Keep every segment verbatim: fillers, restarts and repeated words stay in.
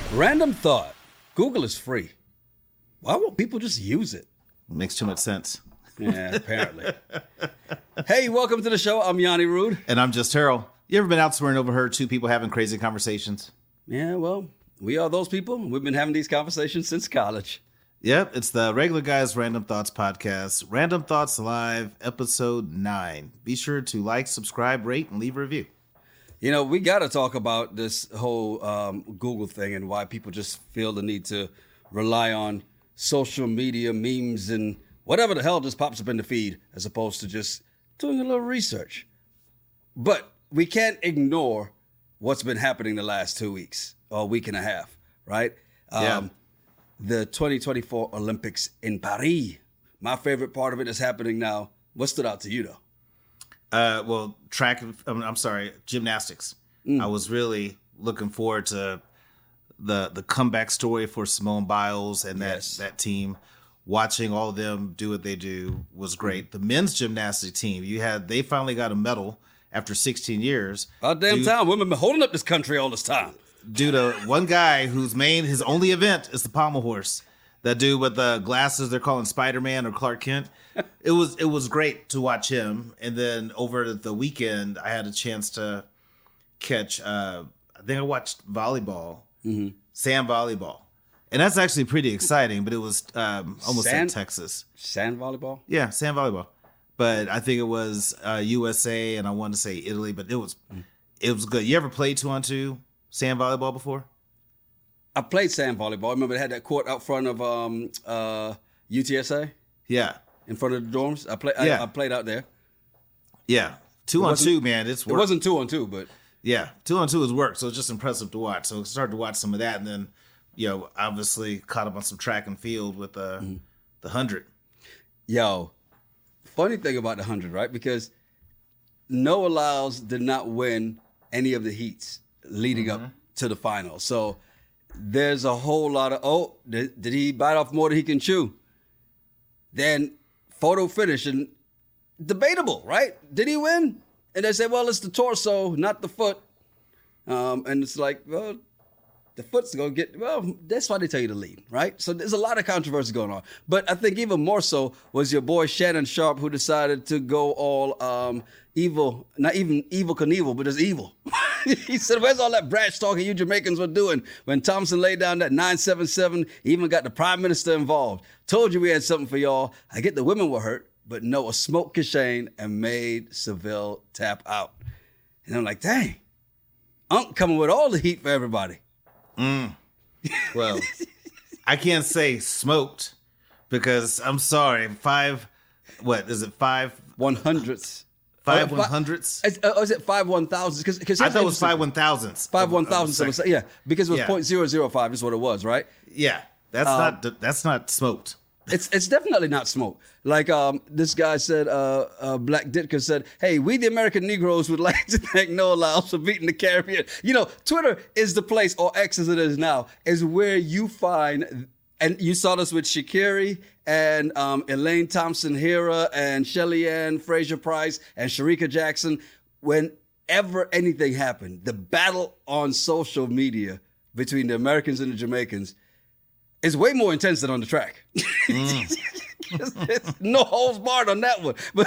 Random thought. Google is free. Why won't people just use it? Makes too much sense. Yeah, apparently. Hey, welcome to the show. I'm Yanni Rude. And I'm just Harold. You ever been out somewhere and overheard two people having crazy conversations? Yeah, well, we are those people. We've been having these conversations since college. Yep, it's the Regular Guys Random Thoughts podcast. Random Thoughts Live, episode nine. Be sure to like, subscribe, rate, and leave a review. You know, we got to talk about this whole um, Google thing and why people just feel the need to rely on social media memes and whatever the hell just pops up in the feed as opposed to just doing a little research. But we can't ignore what's been happening the last two weeks or a week and a half, right? Yeah. Um, the twenty twenty-four Olympics in Paris. My favorite part of it is happening now. What stood out to you, though? Uh, well, track, I'm, I'm sorry, gymnastics. Mm. I was really looking forward to the the comeback story for Simone Biles and that, yes. that team. Watching all of them do what they do was great. The men's gymnastics team, you had they finally got a medal after sixteen years. About damn due, time. Women been holding up this country all this time. Due to one guy whose main, his only event is the pommel horse. That dude with the glasses they're calling Spider-Man or Clark Kent. It was it was great to watch him. And then over the weekend, I had a chance to catch, uh, I think I watched volleyball, mm-hmm. sand volleyball. And that's actually pretty exciting, but it was um, almost sand, like Texas. Sand volleyball? Yeah, sand volleyball. But I think it was uh, U S A, and I wanted to say Italy, but it was mm. it was good. You ever played two-on-two sand volleyball before? I played sand volleyball. I remember they had that court out front of um, uh, U T S A. Yeah. In front of the dorms. I, play, yeah. I, I played out there. Yeah. Two-on-two, man, it's work. It wasn't two-on-two, but... Yeah, two-on-two is work, so it's just impressive to watch. So I started to watch some of that, and then... You know, obviously caught up on some track and field with uh, mm-hmm. the hundred. Yo, funny thing about the hundred, right? Because Noah Lyles did not win any of the heats leading mm-hmm. up to the final. So there's a whole lot of, oh, did, did he bite off more than he can chew? Then photo finish and debatable, right? Did he win? And they say, well, it's the torso, not the foot. Um, and it's like, well, the foot's going to get, well, that's why they tell you to lead, right? So there's a lot of controversy going on. But I think even more so was your boy Shannon Sharpe who decided to go all um, evil, not even evil Knievel, but just evil. He said, where's all that brash talking you Jamaicans were doing when Thompson laid down that nine seven seven, even got the prime minister involved. Told you we had something for y'all. I get the women were hurt, but Noah smoked Kashane and made Seville tap out. And I'm like, dang, Unc coming with all the heat for everybody. Mm. Well, I can't say smoked because I'm sorry. Five, what is it? Five one hundredths. Five one hundredths. Oh, is it five one thousands? Because I thought it was five one thousandths. Five one thousandths. Yeah, because it was yeah. point zero zero five is what it was, right? Yeah, that's um, not that's not smoked. It's it's definitely not smoke. Like um, this guy said, uh, uh, Black Ditka said, hey, we the American Negroes would like to thank Noah Lyles for beating the Caribbean. You know, Twitter is the place, or X as it is now, is where you find, and you saw this with Sha'Carri and um, Elaine Thompson-Herah and Shelly-Ann Fraser-Price and Sharika Jackson. Whenever anything happened, the battle on social media between the Americans and the Jamaicans is way more intense than on the track. Mm. There's no holds barred on that one. But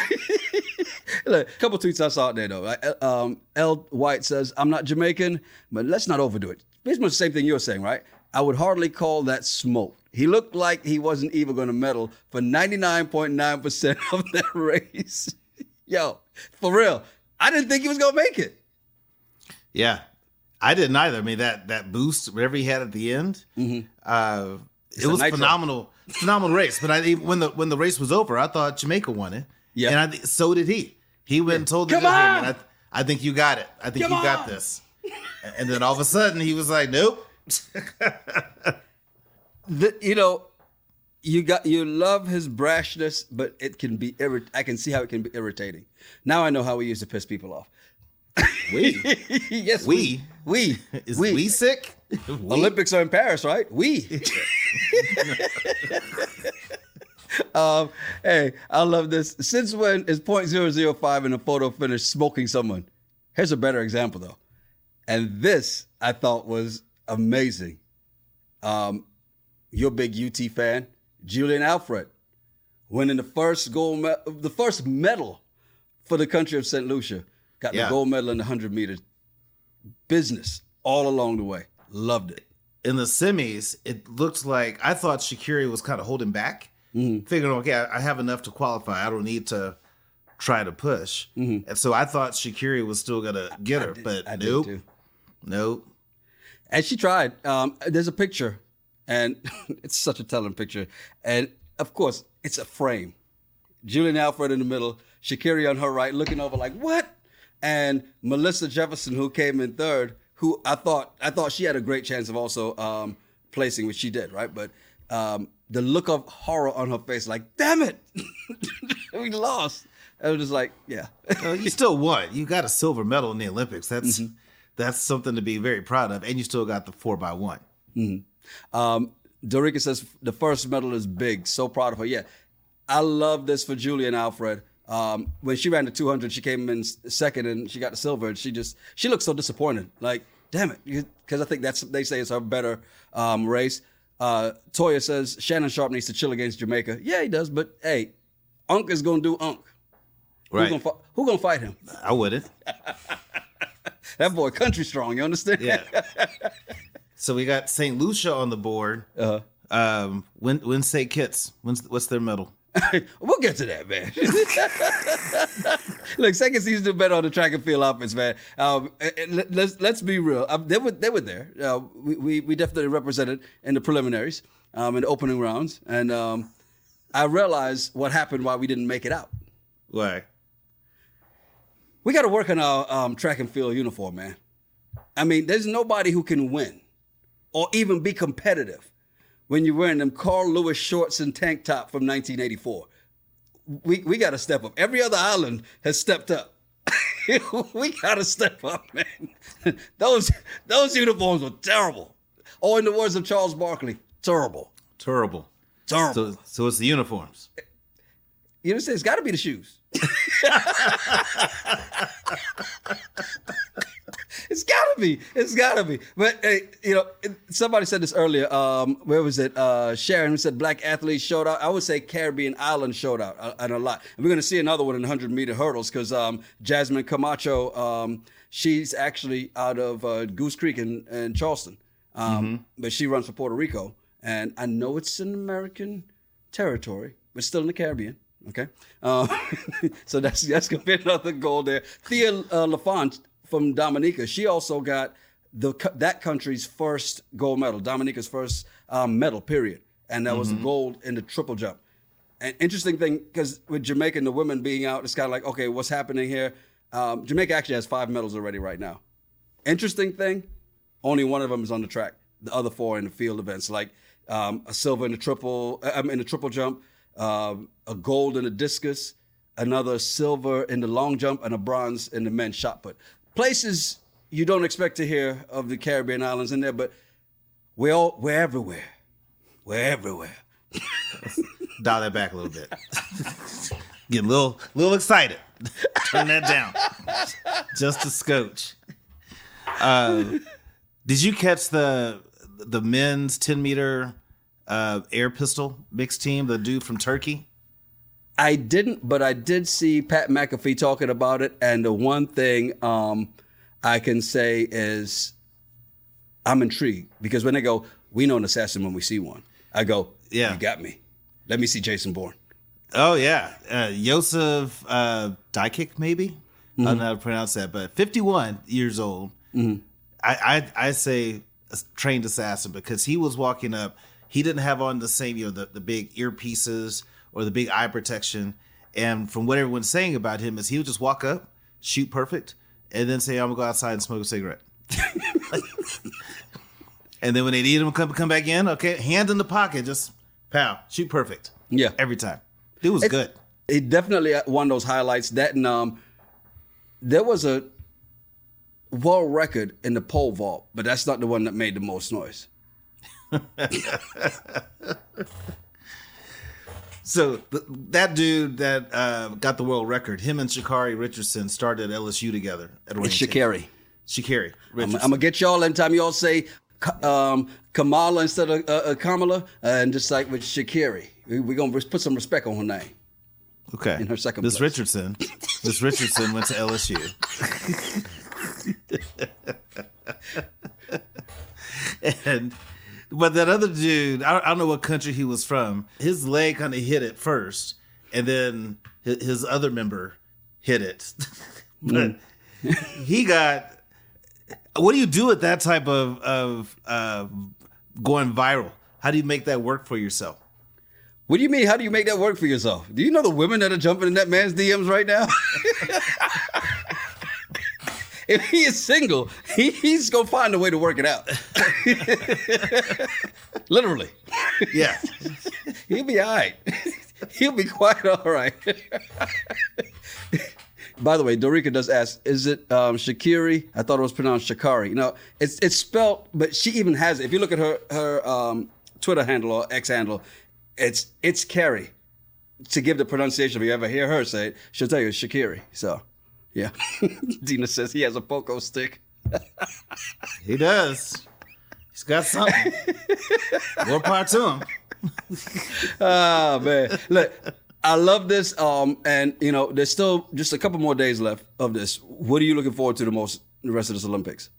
look, a couple tweets I saw out there, though. Um, L. White says, I'm not Jamaican, but let's not overdo it. Basically the same thing you're saying, right? I would hardly call that smoke. He looked like he wasn't even going to medal for ninety-nine point nine percent of that race. Yo, for real. I didn't think he was going to make it. Yeah. I didn't either. I mean, that that boost, whatever he had at the end, mm-hmm. uh, it was a phenomenal, phenomenal race. But I, when the when the race was over, I thought Jamaica won it, yeah, and I th- so did he. He went and told the Come on! I, th- I think you got it. I think Come you got on! this. And then all of a sudden, he was like, "Nope." the, you know, you got you love his brashness, but it can be. Irri- I can see how it can be irritating. Now I know how we used to piss people off. We, yes, we, we, is we, we sick? We? Olympics are in Paris, right? We. um, hey, I love this. Since when is point zero zero five in a photo finish smoking someone? Here's a better example though, and this I thought was amazing. Um, you're a big U T fan. Julian Alfred winning the first gold, me- the first medal for the country of Saint Lucia. Got Yeah. the gold medal in the one hundred meters. Business all along the way. Loved it. In the semis, it looked like I thought Sha'Carri was kind of holding back, mm-hmm. figuring, okay, I, I have enough to qualify. I don't need to try to push. Mm-hmm. And so I thought Sha'Carri was still going to get her, I did, but I nope. did too. Nope. And she tried. Um, there's a picture, and it's such a telling picture. And, of course, it's a frame. Julian Alfred in the middle, Sha'Carri on her right, looking over like, what? And Melissa Jefferson, who came in third, who I thought I thought she had a great chance of also um, placing, which she did, right? But um, the look of horror on her face, like, damn it, we lost. I was just like, yeah. Well, you still won. You got a silver medal in the Olympics. That's mm-hmm. that's something to be very proud of. And you still got the four by one. Mm-hmm. Um, Dorica says the first medal is big. So proud of her. Yeah, I love this for Julian Alfred. Um, when she ran the two hundred, she came in second and she got the silver. And she just she looked so disappointed. Like, damn it, because I think that's they say it's her better um, race. Uh, Toya says Shannon Sharp needs to chill against Jamaica. Yeah, he does. But hey, Unk is gonna do Unk. Right. Who's gonna, who gonna fight him? I wouldn't. That boy, country strong. You understand? Yeah. So we got Saint Lucia on the board. Uh-huh. Um, when when Saint Kitts? When's what's their medal? We'll get to that, man. Look, second season do better on the track and field outfits, man. Um, let's let's be real. Um, they were they were there. Uh, we, we we definitely represented in the preliminaries, um, in the opening rounds, and um, I realized what happened why we didn't make it out. Why? We got to work on our um, track and field uniform, man. I mean, there's nobody who can win or even be competitive when you're wearing them Carl Lewis shorts and tank top from nineteen eighty-four. We we got to step up. Every other island has stepped up. We got to step up, man. Those those uniforms were terrible. Or in the words of Charles Barkley, terrible. Terrible. Terrible. So, so it's the uniforms. You understand? It's got to be the shoes. It's gotta be. It's gotta be. But hey, you know, somebody said this earlier. Um, where was it? Uh, Sharon said black athletes showed out. I would say Caribbean island showed out uh, and a lot. And we're gonna see another one in one hundred meter hurdles because um, Jasmine Camacho, um, she's actually out of uh, Goose Creek in, in Charleston, um, mm-hmm. but she runs for Puerto Rico. And I know it's an American territory, but still in the Caribbean. Okay, uh, so that's that's gonna be another goal there. Thea uh, Lafont from Dominica, she also got the that country's first gold medal, Dominica's first um, medal, period, and that mm-hmm. was the gold in the triple jump. An interesting thing, because with Jamaica and the women being out, it's kind of like, okay, what's happening here? Um, Jamaica actually has five medals already right now. Interesting thing, only one of them is on the track. The other four in the field events, like um, a silver in the triple, uh, in the triple jump. Um, a gold in the discus, another silver in the long jump, and a bronze in the men's shot put. Places you don't expect to hear of the Caribbean islands in there, but we're all, we're everywhere. We're everywhere. Dial that back a little bit. Get a little, little excited. Turn that down. Just a scotch. Uh, did you catch the the men's ten meter Uh, air pistol mixed team, the dude from Turkey? I didn't, but I did see Pat McAfee talking about it. And the one thing um, I can say is I'm intrigued because when they go, we know an assassin when we see one. I go, yeah, you got me. Let me see Jason Bourne. Oh, yeah. Uh, Joseph uh, Dykic, maybe? Mm-hmm. I don't know how to pronounce that, but fifty-one years old. Mm-hmm. I, I, I say a trained assassin because he was walking up. He didn't have on the same, you know, the, the big earpieces or the big eye protection. And from what everyone's saying about him is he would just walk up, shoot perfect, and then say, I'm going to go outside and smoke a cigarette. And then when they need him to come, come back in, okay, hand in the pocket, just pow, shoot perfect. Yeah. Every time. It was it's, good. It definitely one of those highlights. That and um, there was a world record in the pole vault, but that's not the one that made the most noise. So th- that dude that uh, got the world record, him and Sha'Carri Richardson started at L S U together. At it's Sha'Carri. Sha'Carri Richardson. I'm, I'm going to get y'all anytime y'all say um, Kamala instead of uh, uh, Kamala, and just like with Sha'Carri. We're we going to put some respect on her name. Okay. In her second Miss place. Richardson. Miss Richardson went to L S U. and but that other dude, I, I don't know what country he was from. His leg kind of hit it first, and then his, his other member hit it. but mm. he got. What do you do with that type of of uh, going viral? How do you make that work for yourself? What do you mean? How do you make that work for yourself? Do you know the women that are jumping in that man's D Ms right now? If he is single, he, he's going to find a way to work it out. Literally. Yeah. He'll be all right. He'll be quite all right. By the way, Dorica does ask, is it um, Sha'Carri? I thought it was pronounced Sha'Carri. You know, it's it's spelled, but she even has it. If you look at her her um, Twitter handle or X handle, it's it's Carrie. To give the pronunciation, if you ever hear her say it, she'll tell you it's Sha'Carri. So, yeah. Dina says he has a pogo stick. He does. He's got something. More power to him. Oh, man. Look. I love this, um, and you know, there's still just a couple more days left of this. What are you looking forward to the most the rest of this Olympics?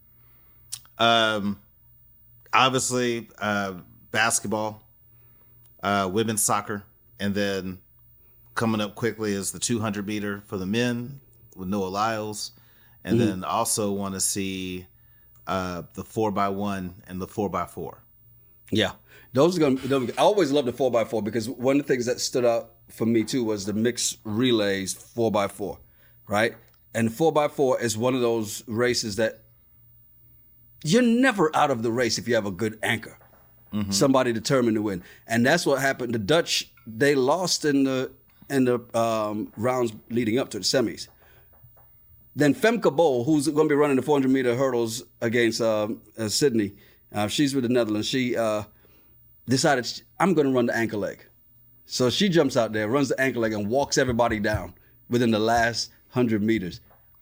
Um, obviously, uh, basketball, uh, women's soccer, and then coming up quickly is the two hundred meter for the men with Noah Lyles, and mm-hmm. then also want to see uh, the four by one and the four by four. Yeah, those are going to. I always love the four by four because one of the things that stood out for me too was the mixed relays four by four, right? And four by four is one of those races that you're never out of the race if you have a good anchor, mm-hmm. somebody determined to win. And that's what happened. The Dutch, they lost in the in the um, rounds leading up to the semis. Then Femke Bol, who's going to be running the four hundred meter hurdles against uh, uh, Sydney, uh, she's with the Netherlands. She uh, decided, I'm going to run the ankle leg. So she jumps out there, runs the ankle leg, and walks everybody down within the last one hundred meters.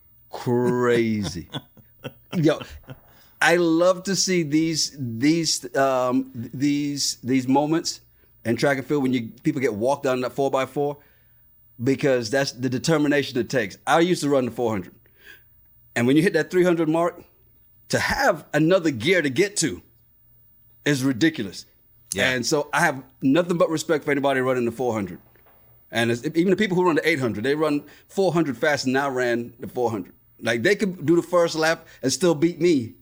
Crazy. Yo, I love to see these these um, these these moments in track and field when you people get walked down that four by four because that's the determination it takes. I used to run the four hundred. And when you hit that three hundred mark, to have another gear to get to is ridiculous. Yeah. And so I have nothing but respect for anybody running the four hundred. And it's, even the people who run the eight hundred, they run four hundred fast and now ran the four hundred. Like they could do the first lap and still beat me.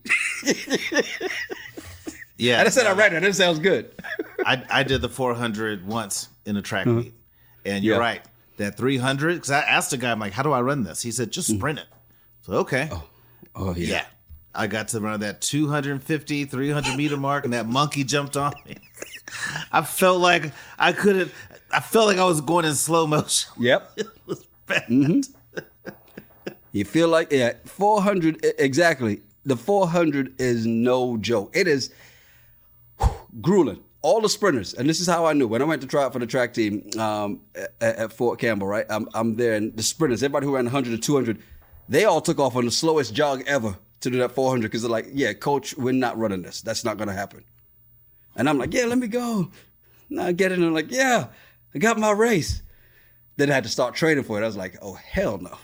Yeah. And I said I ran it. That sounds good. I, I did the four hundred once in a track meet. And you're Yeah. right. That three hundred, because I asked the guy, I'm like, how do I run this? He said, just sprint it. So, okay. Oh, oh yeah. Yeah. I got to run that two fifty, three hundred meter mark, and that monkey jumped on me. I felt like I couldn't, I felt like I was going in slow motion. Yep. It was bad. Mm-hmm. You feel like, yeah, four hundred, exactly. The four hundred is no joke. It is whew, grueling. All the sprinters, and this is how I knew. When I went to try out for the track team um, at, at Fort Campbell, right? I'm, I'm there, and the sprinters, everybody who ran one hundred and two hundred, they all took off on the slowest jog ever to do that four hundred because they're like, yeah, coach, we're not running this. That's not going to happen. And I'm like, yeah, let me go. And I get it, and I'm like, yeah, I got my race. Then I had to start training for it. I was like, oh, hell no.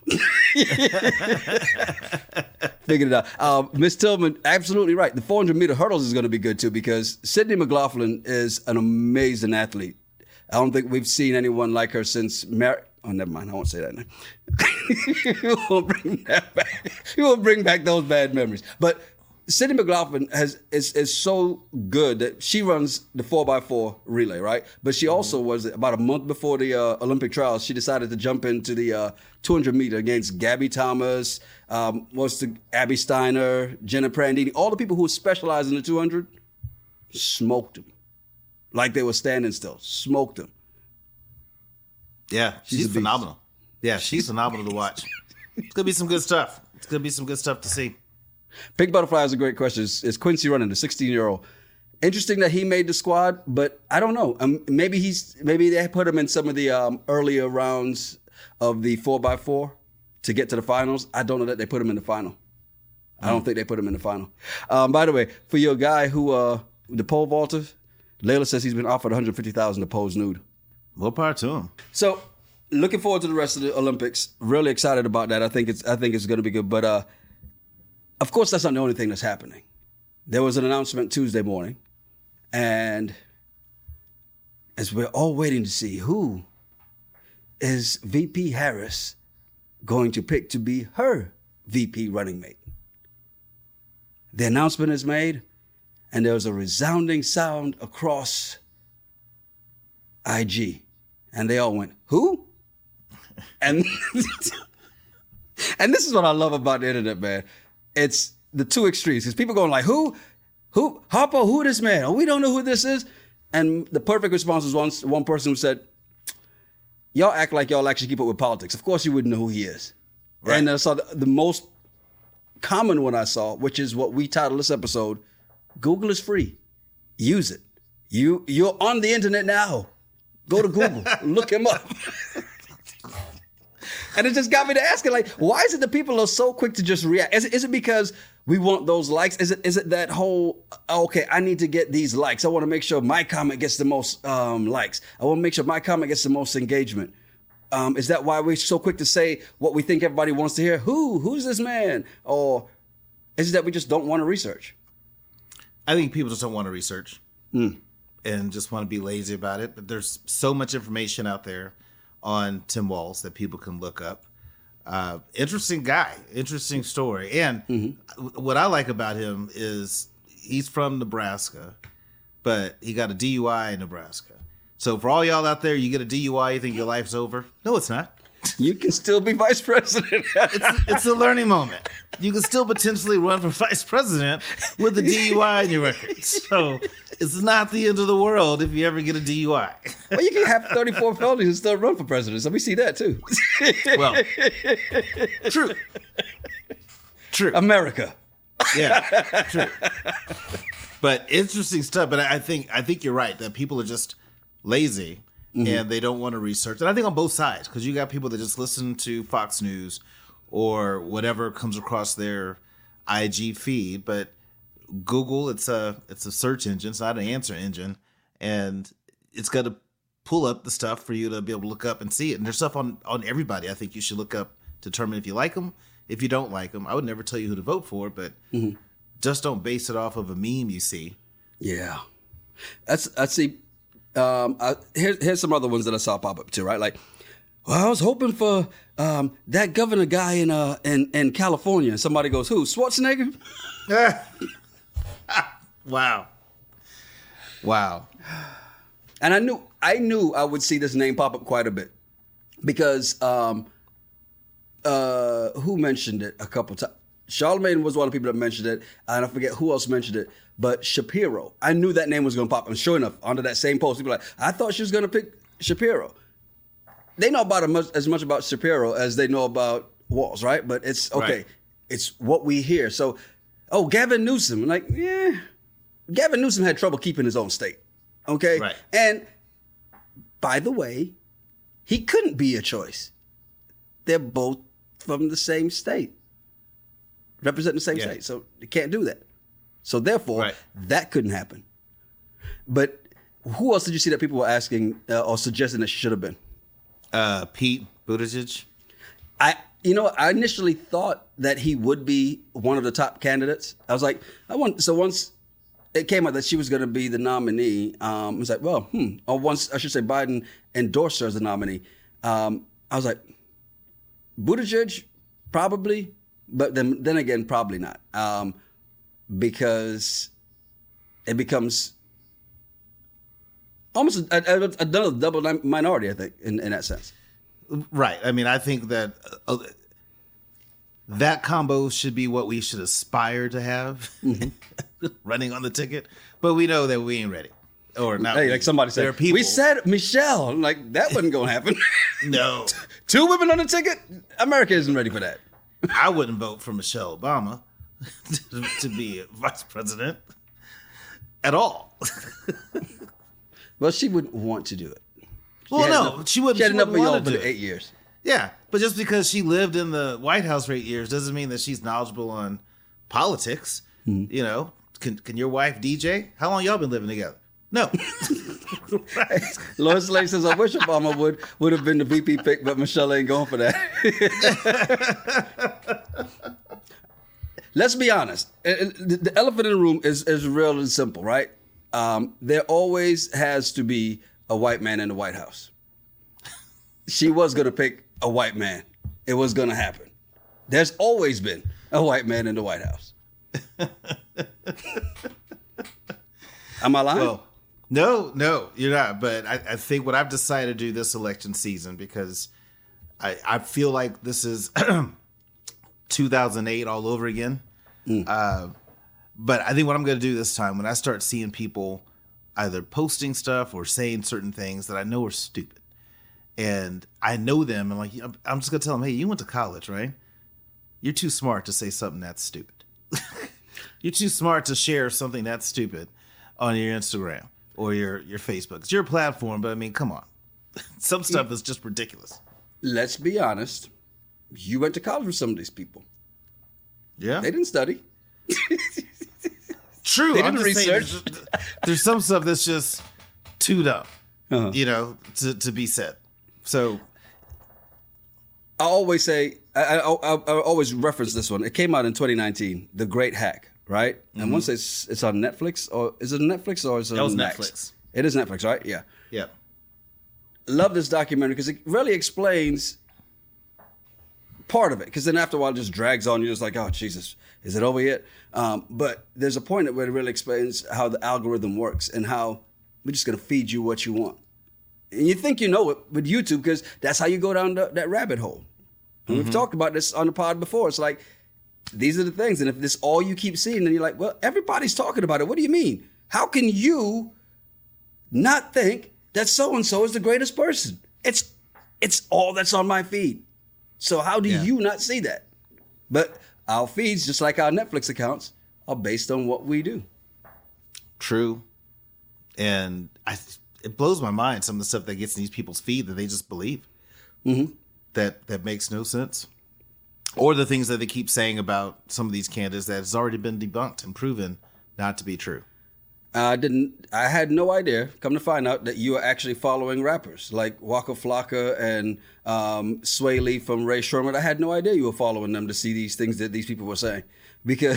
Figured it out. Uh, Miss Tillman, absolutely right. The four hundred meter hurdles is going to be good, too, because Sydney McLaughlin is an amazing athlete. I don't think we've seen anyone like her since Mar- Oh, never mind. I won't say that now. You won't bring that back. You won't bring back those bad memories. But Sydney McLaughlin has is is so good that she runs the four by four relay, right? But she also was, about a month before the uh, Olympic trials, she decided to jump into the uh, two hundred meter against Gabby Thomas, um, what's the Abby Steiner, Jenna Prandini, all the people who specialize in the two hundred, smoked them. Like they were standing still, smoked them. Yeah, she's, She's a beast. phenomenal. Yeah, she's phenomenal to watch. It's gonna be some good stuff. It's gonna be some good stuff to see. Pink Butterfly is a great question. Is, is Quincy running, the sixteen-year-old? Interesting that he made the squad, but I don't know. Um, maybe he's maybe they put him in some of the um, earlier rounds of the four by four to get to the finals. I don't know that they put him in the final. I don't think they put him in the final. Um, by the way, for your guy who uh, the pole vaulter, Layla says he's been offered one hundred fifty thousand dollars to pose nude. More power to him. So, looking forward to the rest of the Olympics. Really excited about that. I think it's I think it's going to be good. But uh, of course, that's not the only thing that's happening. There was an announcement Tuesday morning, and as we're all waiting to see who is V P Harris going to pick to be her V P running mate. The announcement is made, and there was a resounding sound across I G, and they all went, "Who?" And and this is what I love about the internet, man. It's the two extremes. Because people going like, "Who? Who? Harpo? Who this man? Oh, we don't know who this is." And the perfect response was one one person who said, "Y'all act like y'all actually keep up with politics. Of course you wouldn't know who he is." Right. And I saw the, the most common one I saw, which is what we titled this episode, "Google is free. Use it. You, you're on the internet now. Go to Google. Look him up." And it just got me to asking, like, why is it that people are so quick to just react? Is it, is it because we want those likes? Is it is it that whole, okay, I need to get these likes. I want to make sure my comment gets the most um, likes. I want to make sure my comment gets the most engagement. Um, is that why we're so quick to say what we think everybody wants to hear? Who? Who's this man? Or is it that we just don't want to research? I think people just don't want to research Mm. and just want to be lazy about it. But there's so much information out there on Tim Walz that people can look up. Uh, interesting guy, interesting story. And mm-hmm. what I like about him is he's from Nebraska, but he got a D U I in Nebraska. So for all y'all out there, you get a D U I, you think your life's over? No, it's not. You can still be vice president. it's, it's a learning moment. You can still potentially run for vice president with a D U I in your record. So it's not the end of the world if you ever get a D U I. Well, you can have thirty-four felonies and still run for president. So we see that too. Well, true. True. America. Yeah, true. But interesting stuff. But I think I think you're right that people are just lazy. Mm-hmm. And they don't want to research. And I think on both sides, because you got people that just listen to Fox News or whatever comes across their I G feed. But Google, it's a it's a search engine. It's not an answer engine. And it's got to pull up the stuff for you to be able to look up and see it. And there's stuff on, on everybody I think you should look up to determine if you like them, if you don't like them. I would never tell you who to vote for, but mm-hmm. just don't base it off of a meme you see. Yeah. That's, I see. Um, I, here, here's some other ones that I saw pop up too, right? Like, well, I was hoping for um, that governor guy in uh in, in California. And somebody goes, "Who? Schwarzenegger?" Wow, wow. And I knew I knew I would see this name pop up quite a bit because um, uh, who mentioned it a couple times? Charlemagne was one of the people that mentioned it, and I forget who else mentioned it. But Shapiro, I knew that name was going to pop. And sure enough, under that same post, people were like, I thought she was going to pick Shapiro. They know about much, as much about Shapiro as they know about Walz, right? But it's okay. Right. It's what we hear. So, oh, Gavin Newsom. I'm like, yeah. Gavin Newsom had trouble keeping his own state. Okay? Right. And by the way, he couldn't be a choice. They're both from the same state, representing the same yeah. state. So they can't do that. So therefore, right. that couldn't happen. But who else did you see that people were asking uh, or suggesting that she should have been? Uh, Pete Buttigieg. I, you know, I initially thought that he would be one of the top candidates. I was like, I want. So once it came out that she was going to be the nominee, um, I was like, well, hmm. Or once I should say Biden endorsed her as the nominee. Um, I was like, Buttigieg, probably, but then then again, probably not. Um, Because it becomes almost a, a, another double minority, I think, in, in that sense. Right. I mean, I think that uh, that combo should be what we should aspire to have mm-hmm. running on the ticket. But we know that we ain't ready. Or not. Hey, like somebody said, we said Michelle. I'm like, that wasn't going to happen. No. Two women on the ticket? America isn't ready for that. I wouldn't vote for Michelle Obama to be vice president at all. Well, she wouldn't want to do it. She well, no, enough, she wouldn't. She had she enough wouldn't of y'all for the eight years. Yeah, but just because she lived in the White House for eight years doesn't mean that she's knowledgeable on politics. Mm-hmm. You know, can can your wife D J? How long y'all been living together? No. Right. Lois Lane says, I wish Obama would would have been the V P pick, but Michelle ain't going for that. Let's be honest. The elephant in the room is, is real and simple, right? Um, there always has to be a white man in the White House. She was going to pick a white man. It was going to happen. There's always been a white man in the White House. Am I lying? Well, no, no, you're not. But I, I think what I've decided to do this election season, because I, I feel like this is two thousand eight all over again. Mm. Uh, but I think what I'm going to do this time, when I start seeing people either posting stuff or saying certain things that I know are stupid, and I know them, and like, I'm just going to tell them, hey, you went to college, right? You're too smart to say something that's stupid. You're too smart to share something that's stupid on your Instagram or your, your Facebook. It's your platform, but I mean, come on. Some stuff is just ridiculous. Let's be honest. You went to college with some of these people. Yeah. They didn't study. True. They I'm didn't just saying, research. there's, there's some stuff that's just too dumb, uh-huh. you know, to, to be said. So I always say, I, I, I, I always reference this one. It came out in twenty nineteen, The Great Hack, right? Mm-hmm. And once it's it's on Netflix, or is it Netflix or is it that was Max? Netflix? It is Netflix, right? Yeah. Yeah. Love this documentary because it really explains part of it. Because then after a while, it just drags on. You're just like, oh, Jesus, is it over yet? Um, but there's a point where it really explains how the algorithm works and how we're just going to feed you what you want. And you think you know it with YouTube because that's how you go down the, that rabbit hole. And mm-hmm. We've talked about this on the pod before. It's like, these are the things. And if this all you keep seeing, then you're like, well, everybody's talking about it. What do you mean? How can you not think that so-and-so is the greatest person? It's it's all that's on my feed. So how do yeah. you not see that? But our feeds, just like our Netflix accounts, are based on what we do. True. And I, it blows my mind, some of the stuff that gets in these people's feed that they just believe. Mm-hmm. That that makes no sense. Or the things that they keep saying about some of these candidates that has already been debunked and proven not to be true. I didn't. I had no idea. Come to find out that you are actually following rappers like Waka Flocka and um, Sway Lee from Ray Sherman. I had no idea you were following them to see these things that these people were saying, because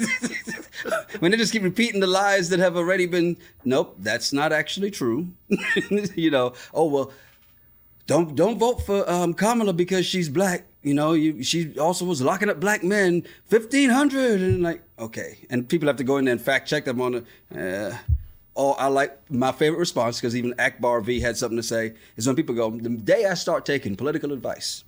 when they just keep repeating the lies that have already been. Nope, that's not actually true. You know. Oh well. Don't don't vote for um, Kamala because she's black. You know, you, she also was locking up black men, fifteen hundred, and like, okay. And people have to go in there and fact check them on the. Uh, oh, I like my favorite response, because even Akbar V had something to say, is when people go, the day I start taking political advice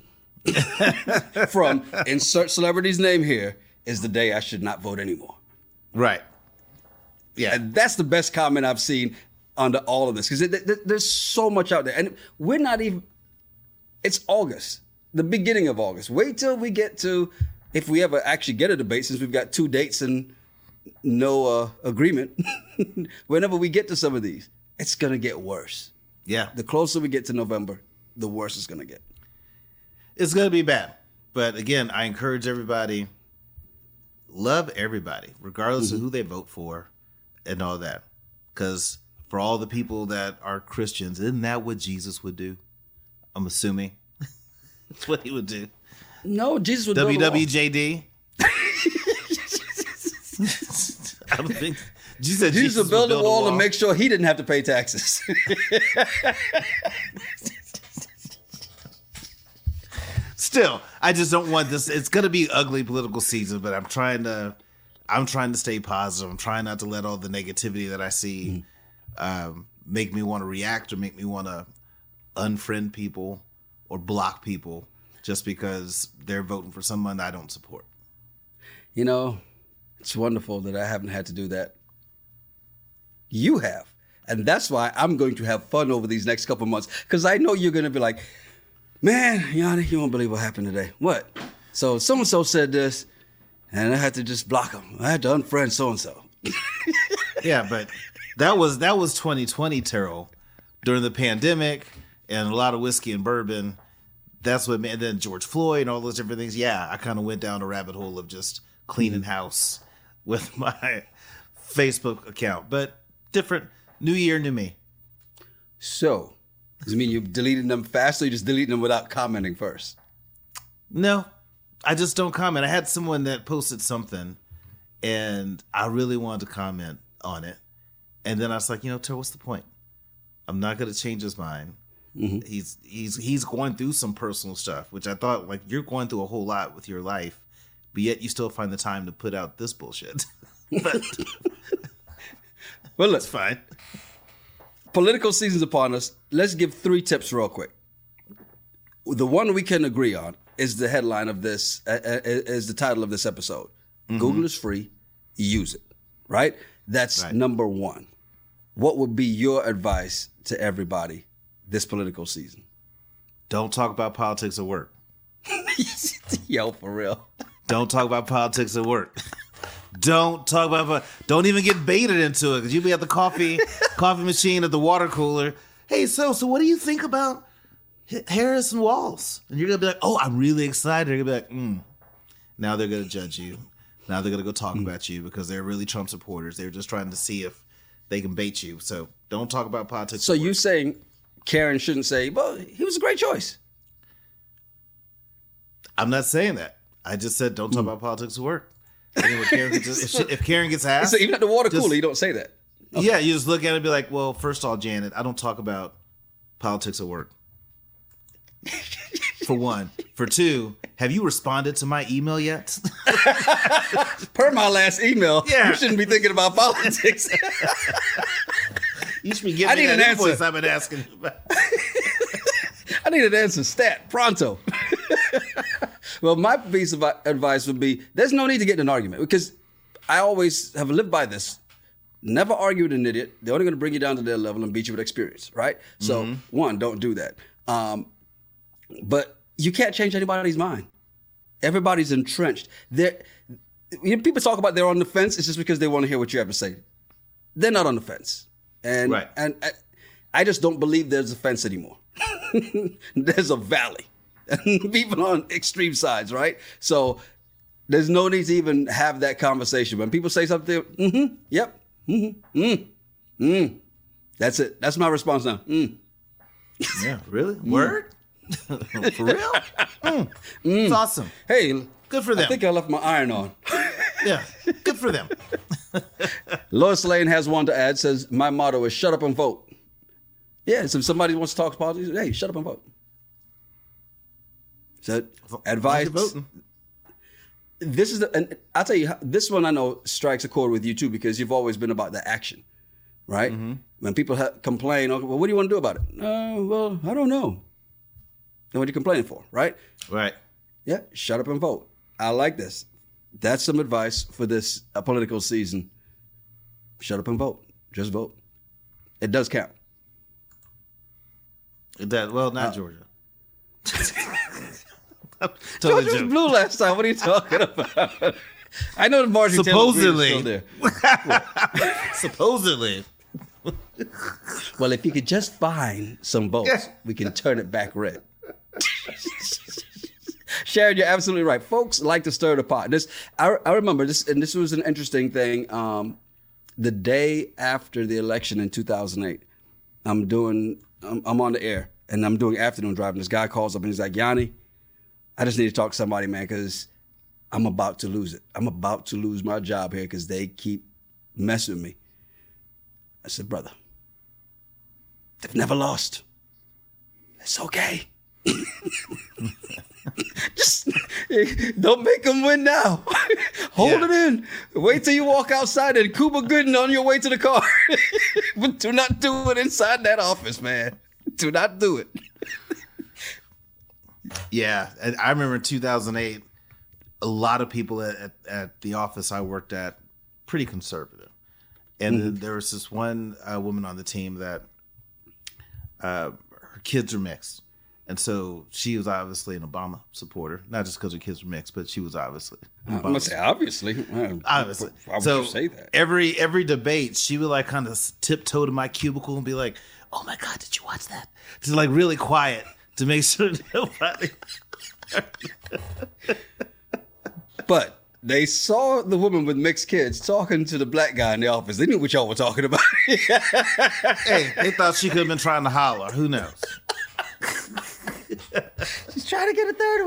from insert celebrity's name here is the day I should not vote anymore. Right. Yeah. And that's the best comment I've seen under all of this, because there's so much out there. And we're not even, it's August, the beginning of August. Wait till we get to, if we ever actually get a debate, since we've got two dates and no uh, agreement, whenever we get to some of these, it's going to get worse. Yeah. The closer we get to November, the worse it's going to get. It's going to be bad. But again, I encourage everybody, love everybody, regardless mm-hmm. of who they vote for and all that. Because for all the people that are Christians, isn't that what Jesus would do? I'm assuming. That's what he would do. No, Jesus would W W J D. I don't think. You said Jesus, Jesus would build, would build a wall a wall and make sure he didn't have to pay taxes. Still, I just don't want this. It's going to be ugly political season, but I'm trying to. I'm trying to stay positive. I'm trying not to let all the negativity that I see mm-hmm. um, make me want to react or make me want to unfriend people or block people just because they're voting for someone I don't support. You know, it's wonderful that I haven't had to do that. You have. And that's why I'm going to have fun over these next couple months, because I know you're going to be like, man, Yanni, you won't believe what happened today. What? So so-and-so said this, and I had to just block them. I had to unfriend so-and-so. Yeah, but that was that was twenty twenty, Terrell, during the pandemic and a lot of whiskey and bourbon. That's what made, and then George Floyd and all those different things. Yeah, I kind of went down a rabbit hole of just cleaning house with my Facebook account. But different. New year, new me. So, does it mean you're deleting them fast, or you just deleting them without commenting first? No, I just don't comment. I had someone that posted something, and I really wanted to comment on it. And then I was like, you know, Ter, what's the point? I'm not going to change his mind. Mm-hmm. He's he's he's going through some personal stuff, which I thought, like, you're going through a whole lot with your life, but yet you still find the time to put out this bullshit. But well, look, it's fine. Political season's upon us. Let's give three tips real quick. The one we can agree on is the headline of this, uh, uh, is the title of this episode. Mm-hmm. Google is free. Use it. Right? That's right. Number one. What would be your advice to everybody this political season? Don't talk about politics at work. Yo, for real. Don't talk about politics at work. Don't talk about, don't even get baited into it, because you'll be at the coffee coffee machine at the water cooler. Hey, so so what do you think about Harris and Walz? And you're going to be like, oh, I'm really excited. They're going to be like, mm. Now they're going to judge you. Now they're going to go talk mm. about you because they're really Trump supporters. They're just trying to see if they can bait you. So don't talk about politics. So you're saying Karen shouldn't say, well, he was a great choice. I'm not saying that. I just said don't talk mm. about politics at work. Anyway, Karen gets, if, she, if Karen gets asked, so even at the water just, cooler, you don't say that. Okay. Yeah, you just look at it and be like, well, first of all, Janet, I don't talk about politics at work. For one. For two, have you responded to my email yet? Per my last email, yeah. You shouldn't be thinking about politics. You should be giving me that an invoice I've been asking about. I need an answer stat, pronto. Well, my piece of advice would be, there's no need to get in an argument, because I always have lived by this. Never argue with an idiot. They're only going to bring you down to their level and beat you with experience, right? So, mm-hmm. one, don't do that. Um, but you can't change anybody's mind. Everybody's entrenched. They're, you know, people talk about they're on the fence. It's just because they want to hear what you have to say. They're not on the fence. And, right. and I, I just don't believe there's a fence anymore. There's a valley. People on extreme sides, right? So there's no need to even have that conversation. When people say something, mm-hmm, yep, mm-hmm, mm, mm. That's it. That's my response now. Mm. Yeah, really? Mm. Word? For real? Mm. Mm. It's awesome. Hey, good for them. I think I left my iron on. Yeah, good for them. Lois Lane has one to add, says, my motto is shut up and vote. Yeah, so if somebody wants to talk politics, hey, shut up and vote. So advice. This is the, and I'll tell you, this one I know strikes a chord with you too, because you've always been about the action, right? Mm-hmm. When people ha- complain, okay, well, what do you want to do about it? Uh, well, I don't know. Then what are you complaining for, right? Right. Yeah, shut up and vote. I like this. That's some advice for this uh, political season. Shut up and vote. Just vote. It does count. It does. Well, not uh, Georgia. Totally Georgia was blue last time. What are you talking about? I know the Marjorie supposedly Taylor Greene is still there. Supposedly. Well, if you could just find some votes, yeah. we can turn it back red. Sharon, you're absolutely right. Folks like to stir the pot. This I, I remember this, and this was an interesting thing. Um, the day after the election in two thousand eight, I'm doing, I'm, I'm on the air, and I'm doing afternoon driving. This guy calls up and he's like, Yanni, I just need to talk to somebody, man, because I'm about to lose it. I'm about to lose my job here because they keep messing with me. I said, brother, they've never lost. It's okay. Just don't make them win now. Hold yeah. it in. Wait till you walk outside and Cuba Gooden on your way to the car. But do not do it inside that office, man. Do not do it. Yeah, I remember in two thousand eight, a lot of people at, at, at the office I worked at, pretty conservative. And mm-hmm. there was this one uh, woman on the team that uh, her kids are mixed. And so she was obviously an Obama supporter, not just because her kids were mixed, but she was obviously. I'm going to say obviously. Obviously. Why would so you say that? Every, every debate, she would like kind of tiptoe to my cubicle and be like, oh my God, did you watch that? Just like really quiet to make sure nobody. But they saw the woman with mixed kids talking to the black guy in the office. They knew what y'all were talking about. Hey, they thought she could have been trying to holler. Who knows? She's trying to get a third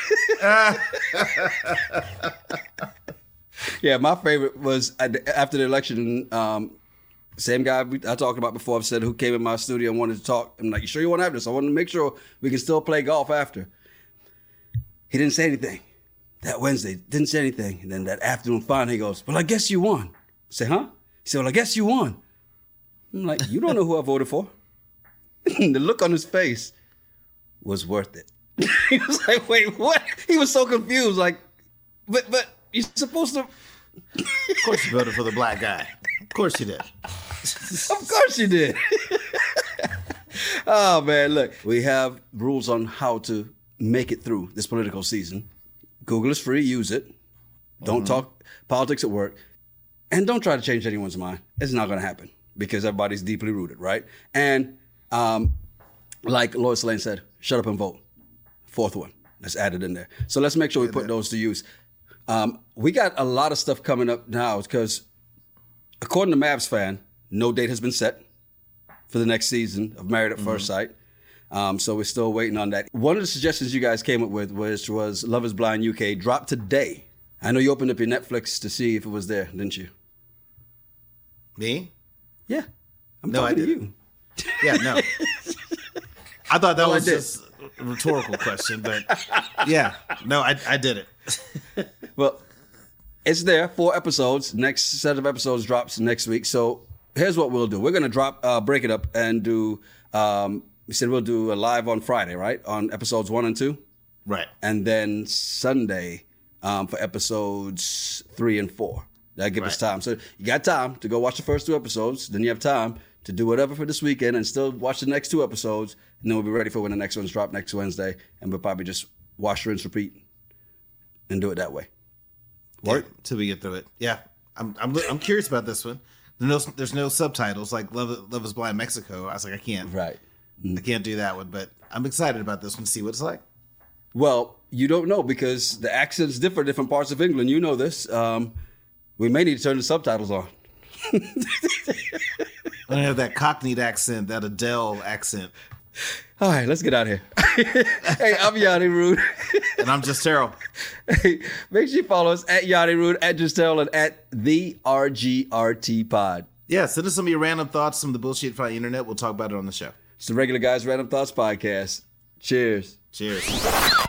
one. Yeah, my favorite was after the election. Um, same guy I talked about before. I've said who came in my studio and wanted to talk. I'm like, you sure you want to have this? I want to make sure we can still play golf after. He didn't say anything. That Wednesday, didn't say anything. And then that afternoon, finally, he goes, well, I guess you won. I say, huh? He said, well, I guess you won. I'm like, you don't know who I voted for. The look on his face was worth it. He was like, wait, what? He was so confused. Like, but but you're supposed to. Of course you voted for the black guy. Of course you did. Of course you did. Oh, man, look. We have rules on how to make it through this political season. Google is free. Use it. Don't mm-hmm. talk politics at work. And don't try to change anyone's mind. It's not going to happen because everybody's deeply rooted, right? And um, like Lois Lane said, shut up and vote. Fourth one. That's added in there. So let's make sure we put those to use. Um, we got a lot of stuff coming up now because according to Mavs Fan, no date has been set for the next season of Married at mm-hmm. First Sight. Um, so we're still waiting on that. One of the suggestions you guys came up with was, was Love is Blind U K dropped today. I know you opened up your Netflix to see if it was there, didn't you? Me? Yeah. I'm no, talking I to didn't. you. Yeah, no. I thought that well, was just a rhetorical question, but yeah, no, I, I did it. Well, it's there, four episodes. Next set of episodes drops next week. So here's what we'll do. We're going to drop, uh, break it up and do, um, we said we'll do a live on Friday, right? On episodes one and two. Right. And then Sunday um, for episodes three and four. That give right. us time. So you got time to go watch the first two episodes. Then you have time to do whatever for this weekend and still watch the next two episodes. And then we'll be ready for when the next ones drop next Wednesday. And we'll probably just wash, rinse, repeat and do it that way. Work? Yeah, till we get through it. Yeah. I'm I'm I'm curious about this one. There's no, there's no subtitles like Love, Love is Blind Mexico. I was like, I can't. Right. I can't do that one, but I'm excited about this one to see what it's like. Well, you don't know because the accents differ in different parts of England. You know this. Um, we may need to turn the subtitles on. I have that Cockney accent, that Adele accent. All right, let's get out of here. Hey, I'm Yanni Rude. And I'm Just Terrell. Hey, make sure you follow us at Yanni Rude, at Just Terrell, and at the R G R T Pod. Yeah, send us some of your random thoughts, some of the bullshit from the internet. We'll talk about it on the show. It's the Regular Guys Random Thoughts Podcast. Cheers. Cheers.